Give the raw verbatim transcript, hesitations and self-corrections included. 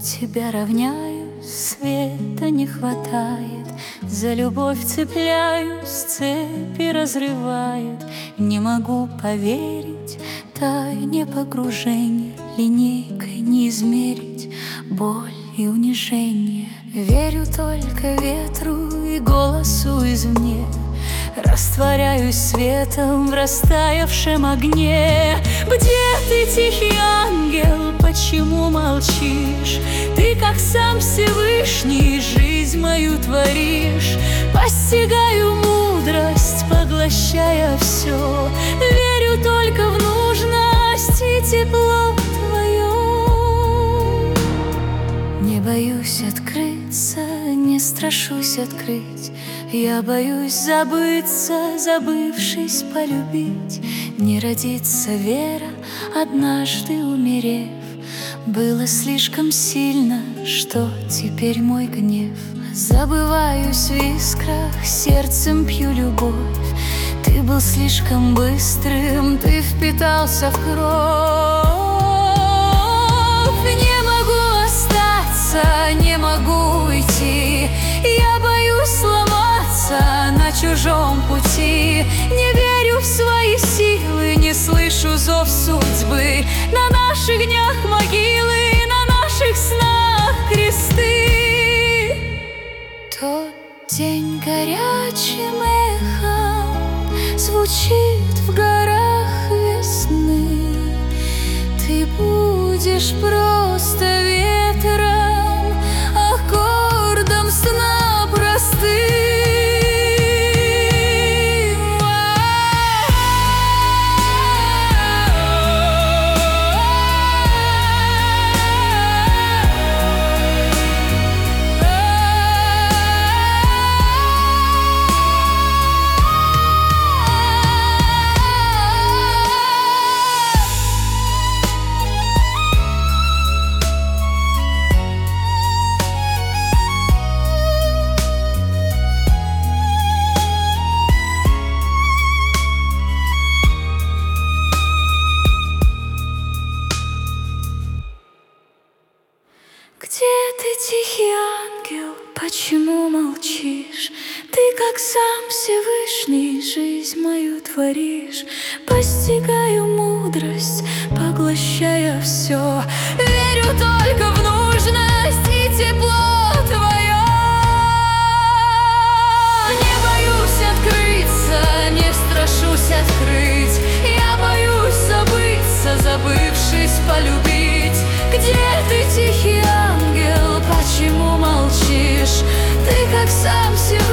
тебя равняюсь, света не хватает. За любовь цепляюсь, цепи разрывает. Не могу поверить тайне погружения, линейкой не измерить боль и унижение. Верю только ветру и голосу извне, растворяюсь светом в растаявшем огне. Где ты, тихий ангел, почему молчишь? Ты, как сам Всевышний, жизнь мою творишь. Постигаю мудрость, поглощая все. Верю только в нужность и тепло твое. Не боюсь открыться, не страшусь открыть. Я боюсь забыться, забывшись полюбить. Не родится вера, однажды умерев. Было слишком сильно, что теперь мой гнев. Забываюсь в искрах, сердцем пью любовь. Ты был слишком быстрым, ты впитался в кровь. Не могу остаться, не могу уйти. Я боюсь сломаться на чужом пути. Не верю в свои силы, не слышу зов судьбы. На наших днях могилы, на наших снах кресты. Тот день горячим эхом звучит в горах весны. Ты будешь просто ветром, аккордом сна простым. Где ты, тихий ангел, почему молчишь? Ты, как сам Всевышний, жизнь мою творишь. Постигаю мудрость, поглощая все. Верю только в нужность и тепло твое. Не боюсь открыться, не страшусь открыть. Я боюсь забыться, забывшись полюбить. Где ты, тихий ангел, почему молчишь? Ты, как сам Всевышний,